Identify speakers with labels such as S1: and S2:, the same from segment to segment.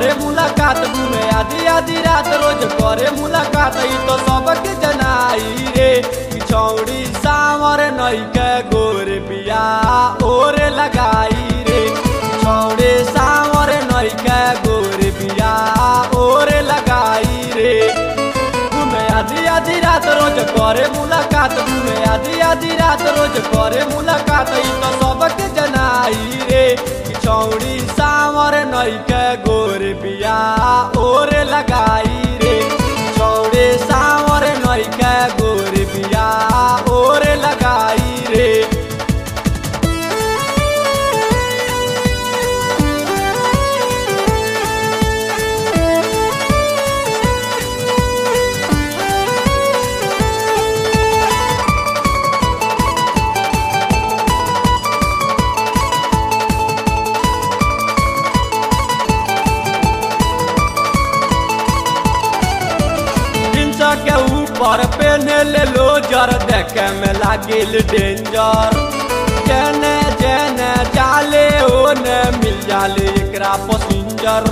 S1: करे मुलाकात घूमे आधी आधी रात रोज करे मुलाकात ई तो सबके जनाई रे छौड़ी सावर नई के गोर बिया ओरे लगाई रे छौड़ी सावर नई के गोर बिया ओरे लगाई रे घूमे आधी आधी रात रोज करे मुलाकात घूमे आधी आधी रात रोज करे मुलाकात ई तो सबके जनाई रे छौड़ी सावर नई के गोर बिया ओरे लगाई रे छौड़ी सावर नई के गोर बिया ओरे लगाई रे के ऊपर पहने ले लो जर देखे में लागिल डेंजर जेने जेने जाले ओने मिल जाले एकरा पैसेंजर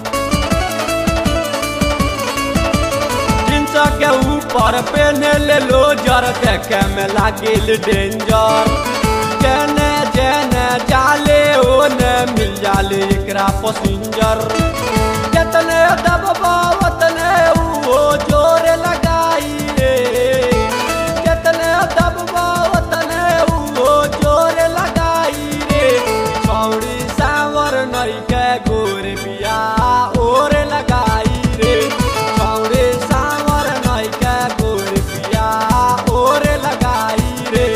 S1: जींस के ऊपर पहने ले लो जर देखे में लागिल डेंजर जेने जेने जाले ओने मिल जाले एकरा पैसेंजर जितने दबा उतने वो जोर लगाई रे जितने दबा उतने वो जोर लगाई रे छौड़ी सावर नई के गोर बिया ओर लगाई रे छौड़ी सावर नई के गोर बिया ओर लगाई रे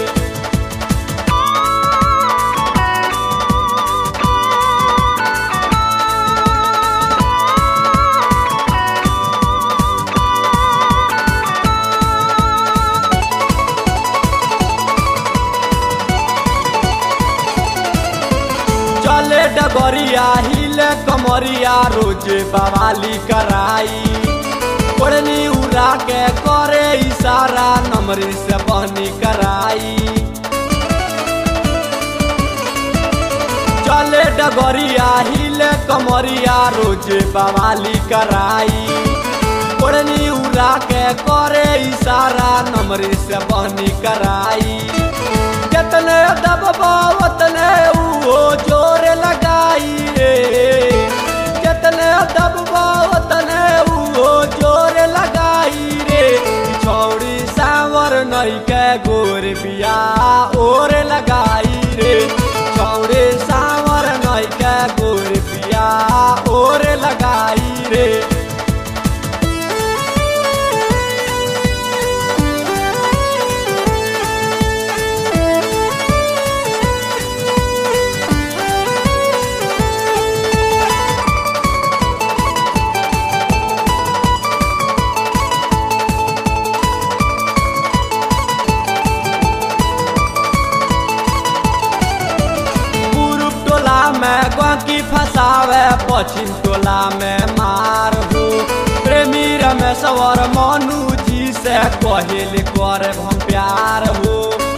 S1: चले डगरिया हिले कमरिया रोज बवाली कराई ओढ़नी उड़ा के करे इशारा नमरी से बहनी कराई चले डगरिया हिले कमरिया रोज बवाली कराई ओढ़नी उड़ा के करे इशारा नमरी से बहनी कराई जितने दबा उतने वो जोर लगाई रे जितने दबा उतने वो जोर लगाई रे छौड़ी सावर नई के गोर बिया ओर लगाई रे छौड़ी सावर नई के गोर बिया ओर लगाई रे में गौकी फसावे पश्चिम टोला में मार हो प्रेमी रमेश्वर मनु जी से कहल कर हम प्यार हो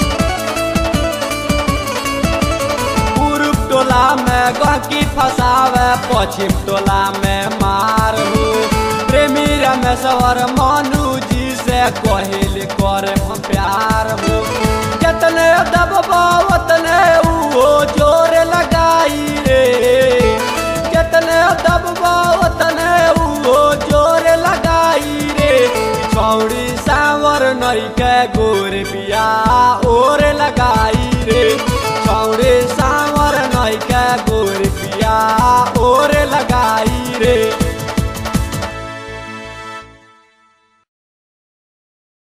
S1: पूर्व टोला में गौकी फसावे पश्चिम टोला में मार हो प्रेमी रमेश्वर मनु जी से कहल कर हम प्यार हो जितने दबा उतने वो जोर लगाई रे जितने दबा उतने वो जोर लगाई रे छौड़ी सावर नई के गोर बिया